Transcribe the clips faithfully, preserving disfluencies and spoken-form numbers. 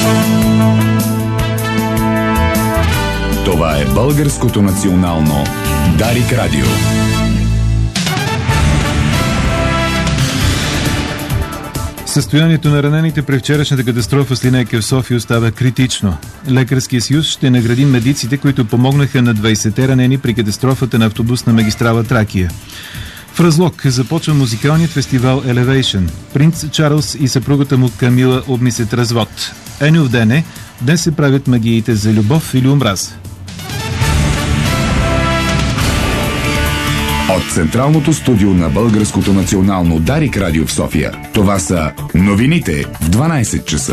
Това е Българското национално Дарик Радио. Състоянието на ранените при вчерашната катастрофа с линейка в София остава критично. Лекарския съюз ще награди медиците, които помогнаха на двайсетте ранени при катастрофата на автобусна магистрала Тракия. В Разлог започва музикалният фестивал Elevation. Принц Чарлз и съпругата му Камила обмислят развод. Еню в дене, днес се правят магиите за любов или омраза. От Централното студио на Българското национално Дарик Радио в София. Това са новините в дванайсет часа.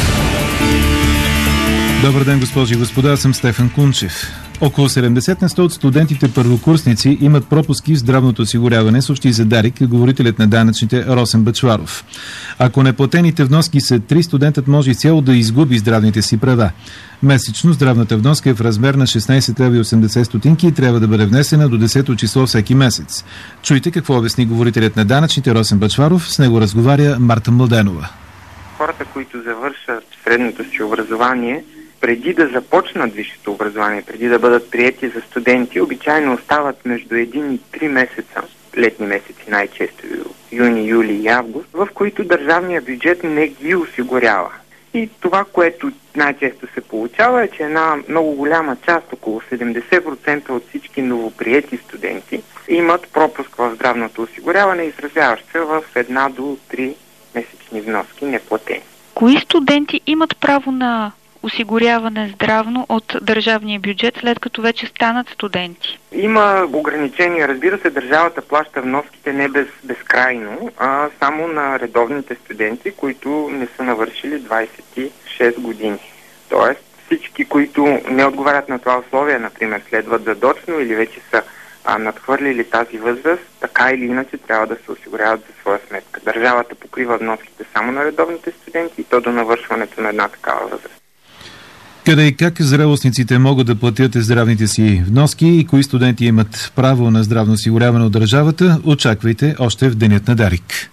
Добър ден, госпожи и господа, аз съм Стефан Кунчев. Около седемдесет на сто от студентите първокурсници имат пропуски в здравното осигуряване, съобщи за Дарик говорителят на данъчните Росен Бъчваров. Ако неплатените вноски са три, студентът може изцяло да изгуби здравните си права. Месечно здравната вноска е в размер на шестнайсет лева и осемдесет стотинки и трябва да бъде внесена до десето число всеки месец. Чуйте какво обясни говорителят на данъчните Росен Бъчваров. С него разговаря Марта Младенова. Хората, които завършат средното си образование, преди да започнат висшето образование, преди да бъдат приети за студенти, обичайно остават между един и три месеца, летни месеци най-често, юни, юли и август, в които държавният бюджет не ги осигурява. И това, което най-често се получава, е, че една много голяма част, около седемдесет процента от всички новоприети студенти, имат пропуск в здравното осигуряване, изразяващ се в една до три месечни вноски неплатени. Кои студенти имат право на осигуряване здравно от държавния бюджет, след като вече станат студенти? Има ограничения. Разбира се, държавата плаща вноските не без, безкрайно, а само на редовните студенти, които не са навършили двайсет и шест години. Тоест всички, които не отговарят на това условие, например, следват задочно или вече са а, надхвърлили тази възраст, така или иначе трябва да се осигуряват за своя сметка. Държавата покрива вноските само на редовните студенти и то до навършването на една такава възраст. Къде и как зрелостниците могат да платят здравните си вноски и кои студенти имат право на здравно осигуряване от държавата, очаквайте още в денят на Дарик.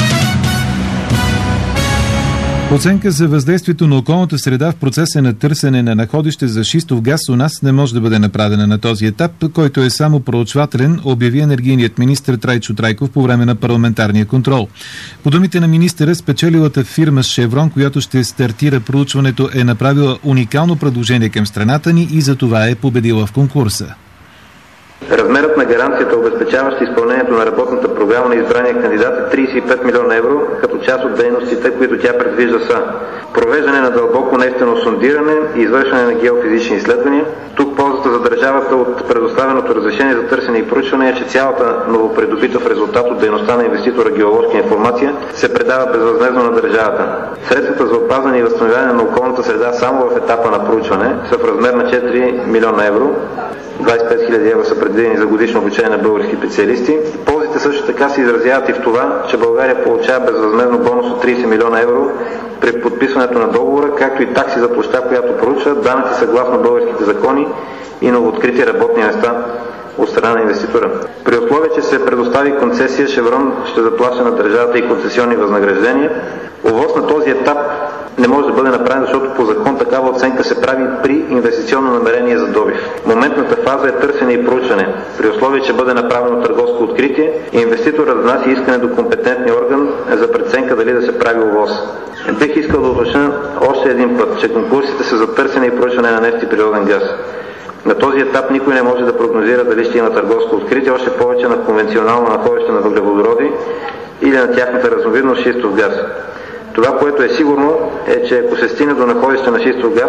Оценка за въздействието на околната среда в процеса на търсене на находище за шистов газ у нас не може да бъде направена на този етап, който е само проучвателен, обяви енергийният министър Трайчо Трайков по време на парламентарния контрол. По думите на министъра, спечелилата фирма Шеврон, която ще стартира проучването, е направила уникално предложение към страната ни и за това е победила в конкурса. Размерът на гаранцията, обезпечаваща изпълнението на работната програма на избрания кандидат е трийсет и пет милиона евро, като част от дейностите, които тя предвижда са провеждане на дълбоко нефтено сондиране и извършване на геофизични изследвания. Тук ползата за държавата от предоставеното разрешение за търсене и проучване е, че цялата новопридобита в резултат от дейността на инвеститора геоложка информация се предава безвъзмездно на държавата. Средствата за опазване и възстановяване на околната среда само в етапа на проучване са в размер на четири милиона евро. двайсет и пет хиляди евро са предвидени за годишно обучение на български специалисти. Ползите също така се изразяват и в това, че България получава безвъзмездно бонус от трийсет милиона евро при подписването на договора, както и такси за площа, която проучва, данъци съгласно българските закони и новооткрити работни места от страна на инвеститора. При условие, че се предостави концесия, Шеврон ще заплаща на държавата и концесионни възнаграждения. ОВОС на този етап не може да бъде направен, защото по закон такава оценка се прави при инвестиционно намерение за добив. Моментната фаза е търсене и проучване. При условие, че бъде направено търговско откритие, инвеститорът внася искане до компетентния орган за преценка дали да се прави ОВОС. Бих искал да уточня още един път, че конкурсите са за търсене и проучване на нефт и природен газ. На този етап никой не може да прогнозира дали ще има търговско откритие, още повече на конвенционално находище на въглеводороди или на тяхната разновидност шистов газ. Това, което е сигурно, е, че ако се стигне до находище на шистов газ,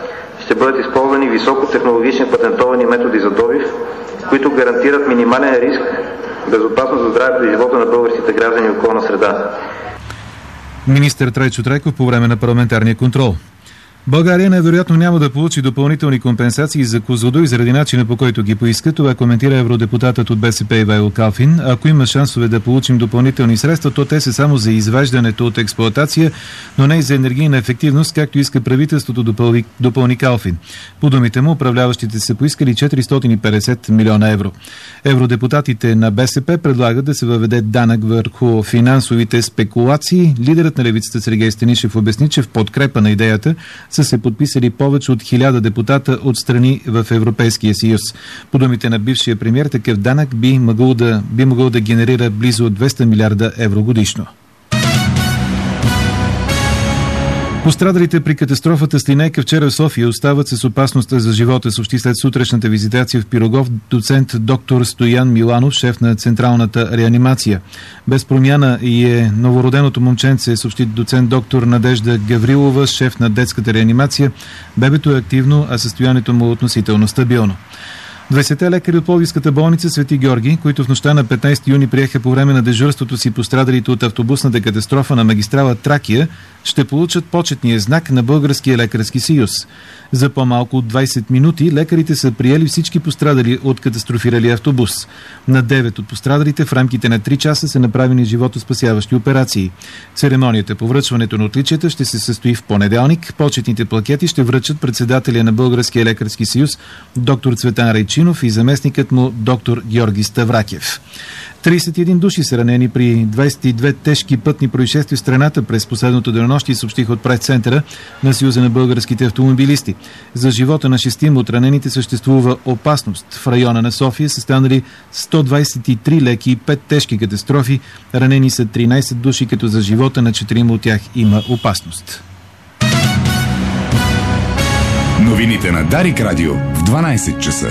ще бъдат използвани високотехнологични патентовани методи за добив, които гарантират минимален риск, безопасност за здравето и живота на българските граждани и околна среда. Министър Трайчо Трайков по време на парламентарния контрол. България невероятно няма да получи допълнителни компенсации за Козлодуй заради начина, по който ги поиска. Това коментира евродепутатът от БСП Ивайло Калфин. Ако има шансове да получим допълнителни средства, то те са само за извеждането от експлоатация, но не и за енергийна ефективност, както иска правителството, допълни, допълни Калфин. По думите му, управляващите са поискали четиристотин и петдесет милиона евро. Евродепутатите на БСП предлагат да се въведе данък върху финансовите спекулации. Лидерът на левицата Сергей Станишев обясни, че в подкрепа на идеята са се подписали повече от хиляда депутата от страни в Европейския съюз. По думите на бившия премиер, такъв данък би могъл да, би могъл да генерира близо двеста милиарда евро годишно. Пострадалите при катастрофата с линейка вчера в София остават с опасност за живота, съобщи след сутрешната визитация в Пирогов доцент доктор Стоян Миланов, шеф на централната реанимация. Без промяна и е новороденото момченце, съобщи доцент доктор Надежда Гаврилова, шеф на детската реанимация. Бебето е активно, а състоянието му е относително стабилно. двайсетте лекари от Пловдивската болница Свети Георги, които в нощта на петнайсети юни приеха по време на дежурството си пострадалите от автобусната катастрофа на магистрала Тракия, ще получат почетния знак на Българския лекарски съюз. За по-малко от двайсет минути лекарите са приели всички пострадали от катастрофирали автобус. На девет от пострадалите в рамките на три часа са направени животоспасяващи операции. Церемонията по връчването на отличията ще се състои в понеделник. Почетните плакети ще връчат председателя на Българския лекарски съюз доктор Цветан Райчинов и заместникът му доктор Георги Ставракев. трийсет и един души са ранени при двайсет и две тежки пътни происшествия в страната през последното денонощие, съобщиха от прес-центъра на Съюза на българските автомобилисти. За живота на шестима от ранените съществува опасност. В района на София са станали сто двайсет и три леки и пет тежки катастрофи. Ранени са тринайсет души, като за живота на четирима от тях има опасност. Новините на Дарик Радио в дванайсет часа.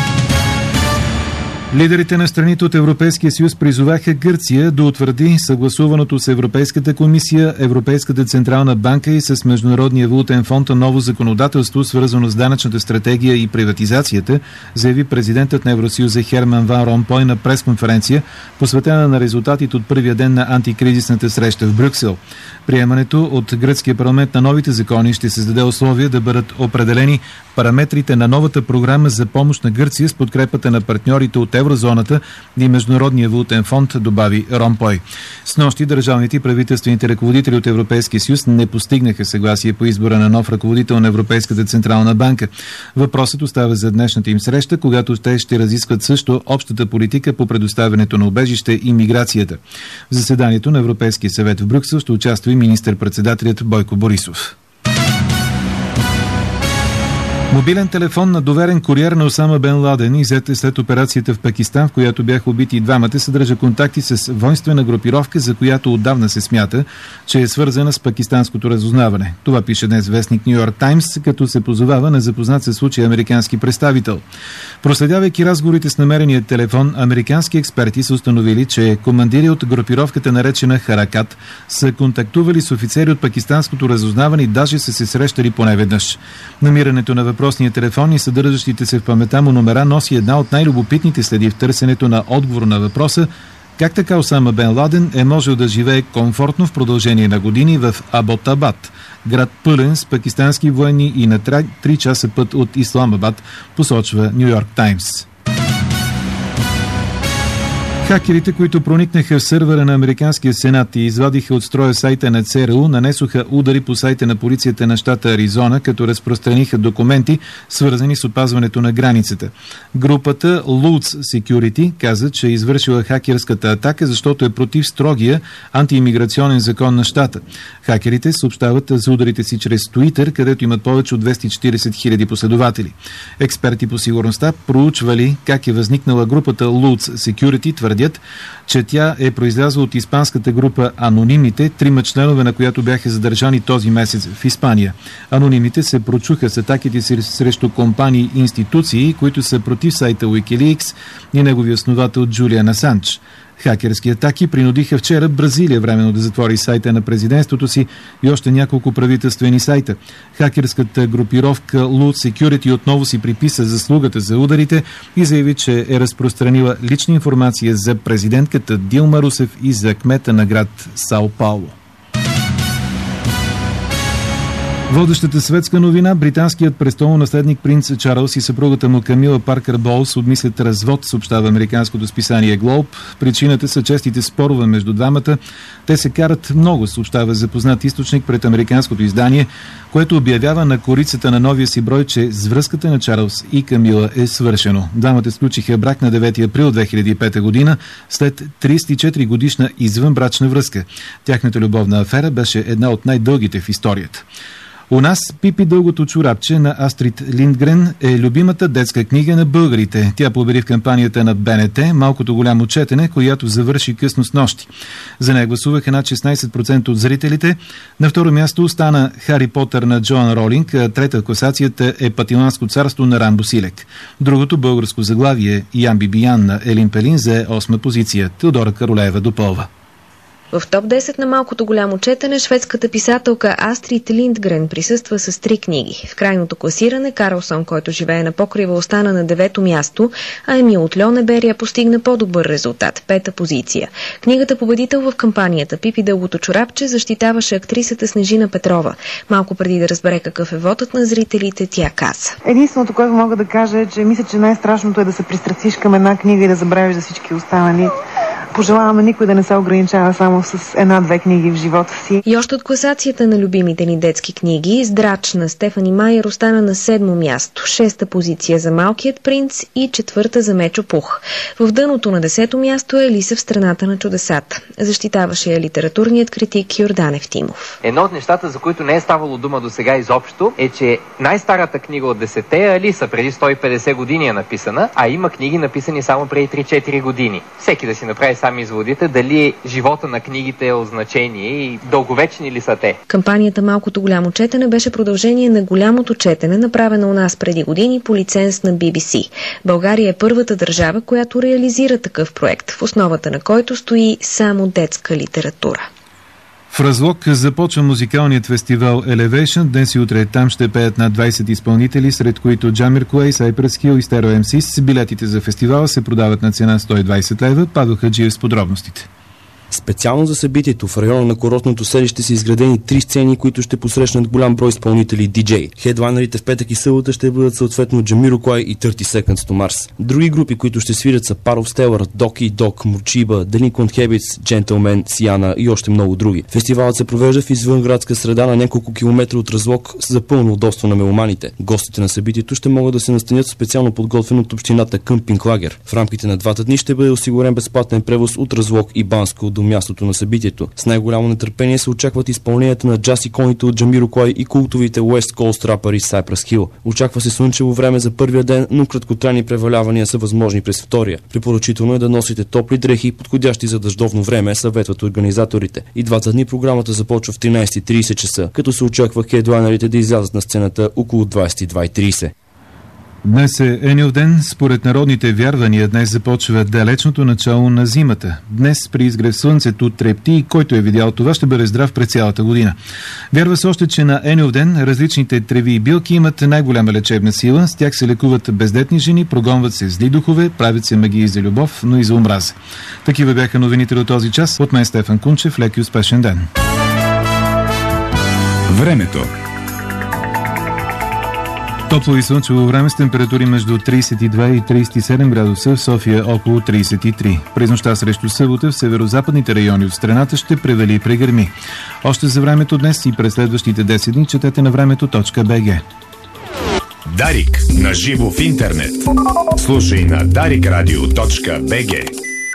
Лидерите на страните от Европейския съюз призоваха Гърция да утвърди съгласуваното с Европейската комисия, Европейската централна банка и с Международния валутен фонд ново законодателство, свързано с данъчната стратегия и приватизацията, заяви президентът на Евросъюза Херман Ван Ромпой на пресконференция, посветена на резултатите от първия ден на антикризисната среща в Брюксел. Приемането от гръцкия парламент на новите закони ще създаде условия да бъдат определени параметрите на новата програма за помощ на Гърция с подкрепата на партньорите от еврозоната и Международния валутен фонд, добави Ромпой. Снощи държавните и правителствените ръководители от Европейския съюз не постигнаха съгласие по избора на нов ръководител на Европейската централна банка. Въпросът остава за днешната им среща, когато те ще разискват също общата политика по предоставянето на убежище и миграцията. В заседанието на Европейския съвет в Брюксел ще участва и министър-председателят Бойко Борисов. Мобилен телефон на доверен куриер на Осама Бен Ладен, иззет след операцията в Пакистан, в която бяха убити и двамата, съдържа контакти с воинствена групировка, за която отдавна се смята, че е свързана с пакистанското разузнаване. Това пише днес вестник Ню Йорк Таймс, като се позовава на запознат със случая американски представител. Проследявайки разговорите с намерения телефон, американски експерти са установили, че командири от групировката, наречена Харакат, са контактували с офицери от пакистанското разузнаване и даже са се срещали поне веднъж. Намирането на въпросния телефон и съдържащите се в памета му номера носи една от най-любопитните следи в търсенето на отговор на въпроса как така Осама Бен Ладен е можел да живее комфортно в продължение на години в Аботабад, град пълен с пакистански военни и на три часа път от Исламабад, посочва Ню Йорк Таймс. Хакерите, които проникнаха в сървъра на Американския сенат и извадиха от строя сайта на ЦРУ, нанесоха удари по сайта на полицията на щата Аризона, като разпространиха документи, свързани с опазването на границата. Групата Lutz Security каза, че е извършила хакерската атака, защото е против строгия антиимиграционен закон на щата. Хакерите съобщават за ударите си чрез Twitter, където имат повече от двеста и четирийсет хиляди последователи. Експерти по сигурността проучвали как е възникнала групата Lutz Security, твърдят, че тя е произлязла от испанската група Анонимите, трима членове на която бяха задържани този месец в Испания. Анонимите се прочуха с атаките си срещу компании и институции, които са против сайта Wikileaks и неговия основател Джулиан Асанж. Хакерски атаки принудиха вчера Бразилия временно да затвори сайта на президентството си и още няколко правителствени сайта. Хакерската групировка Lutz Security отново си приписа заслугата за ударите и заяви, че е разпространила лична информация за президентката Дилма Русев и за кмета на град Сао Пауло. Водещата светска новина: британският престолонаследник принц Чарлз и съпругата му Камила Паркър Боулс обмислят развод, съобщава американското списание Глоб. Причината са честите спорове между двамата. Те се карат много, съобщава запознат източник пред американското издание, което обявява на корицата на новия си брой, че с връзката на Чарлз и Камила е свършено. Двамата сключиха брак на девети април две хиляди и пета година след тридесет и четири годишна извънбрачна връзка. Тяхната любовна афера беше една от най-дългите в историята. У нас Пипи дългото чорапче на Астрид Линдгрен е любимата детска книга на българите. Тя победи в кампанията на Б Н Т Малкото голямо четене, която завърши късно с нощи. За нея гласуваха над шестнадесет процента от зрителите. На второ място остана Хари Потър на Джоан Ролинг, а трета класацията е Патиланско царство на Рамбо Силек. Другото българско заглавие Ян Бибиян на Елин Пелин зае осма позиция. Теодора Каролеева допълва. В топ десет на Малкото голямо четене шведската писателка Астрид Линдгрен присъства с три книги. В крайното класиране Карлсон, който живее на покрива, остана на девето място, а Емил от Льонеберия постигна по-добър резултат – пета позиция. Книгата победител в кампанията Пипи дългото чорапче защитаваше актрисата Снежина Петрова. Малко преди да разбере какъв е вотът на зрителите, тя каза: единственото, което мога да кажа е, че мисля, че най-страшното е да се пристрастиш към една книга и да забравиш за всички останали. Пожелаваме никой да не се ограничава само с една-две книги в живота си. И още от класацията на любимите ни детски книги, Здрач на Стефани Майер остана на седмо място, шеста позиция за Малкият принц и четвърта за Мечо Пух. В дъното на десето място е Алиса в страната на чудесата. Защитаваше я литературният критик Йордан Евтимов. Едно от нещата, за които не е ставало дума до сега изобщо, е, че най-старата книга от десете е Алиса, преди сто и петдесет години е написана, а има книги написани само преди три-четири години. Всеки да си направи сами изводите дали живота на книгите е от значение и дълговечни ли са те. Кампанията Малкото голямо четене беше продължение на Голямото четене, направена у нас преди години по лиценз на Би Би Си. България е първата държава, която реализира такъв проект, в основата на който стои само детска литература. В Разлог започва музикалният фестивал Elevation. Днес и утре там ще пеят над двадесет изпълнители, сред които Джамиркуей, Cypress Hill и Stereo Ем Си. Билетите за фестивала се продават на цена сто и двадесет лева. Падо Хаджиев с подробностите. Специално за събитието в района на курортното селище са изградени три сцени, които ще посрещнат голям брой изпълнители и диджеи. Хедлайнерите в петък и събота ще бъдат съответно Джамирокуай и тридесет Seconds to Mars. Други групи, които ще свирят, са Part of Stellar, Doki Dog, Мурчиба, Delinquent Habits, Gentleman, Сиана и още много други. Фестивалът се провежда в извънградска среда на няколко километра от Разлог за пълно удобство на меломаните. Гостите на събитието ще могат да се настанят в специално подготвен от общината къмпинг лагер. В рамките на двата дни ще бъде осигурен безплатен превоз от Разлог и Банско до мястото на събитието. С най-голямо нетърпение се очакват изпълненията на джаз иконите от Джамирокуай и култовите West Coast рапъри Cypress Hill. Очаква се слънчево време за първия ден, но краткотрайни превалявания са възможни през втория. Препоръчително е да носите топли дрехи, подходящи за дъждовно време, съветват организаторите. И двата дни програмата започва в тринадесет и тридесет часа, като се очаква хедлайнерите да излязат на сцената около двадесет и два и тридесет. Днес е Енил ден. Според народните вярвания днес започва далечното начало на зимата. Днес при изгрев слънцето трепти и който е видял това ще бъде здрав през цялата година. Вярва се още, че на Енил ден различните треви и билки имат най-голяма лечебна сила. С тях се лекуват бездетни жени, прогонват се зли духове, правят се магии за любов, но и за омраза. Такива бяха новините до този час. От мен Стефан Кунчев. Лек и успешен ден. Времето. Топло и слънчево време с температури между тридесет и два и тридесет и седем градуса, в София около тридесет и три. През нощта срещу събота в северо-западните райони от страната ще превали и прегърми. Още за времето днес и през следващите десет дни четете на времето точка би джи. Дарик на живо в интернет. Слушай на дарик радио точка би джи.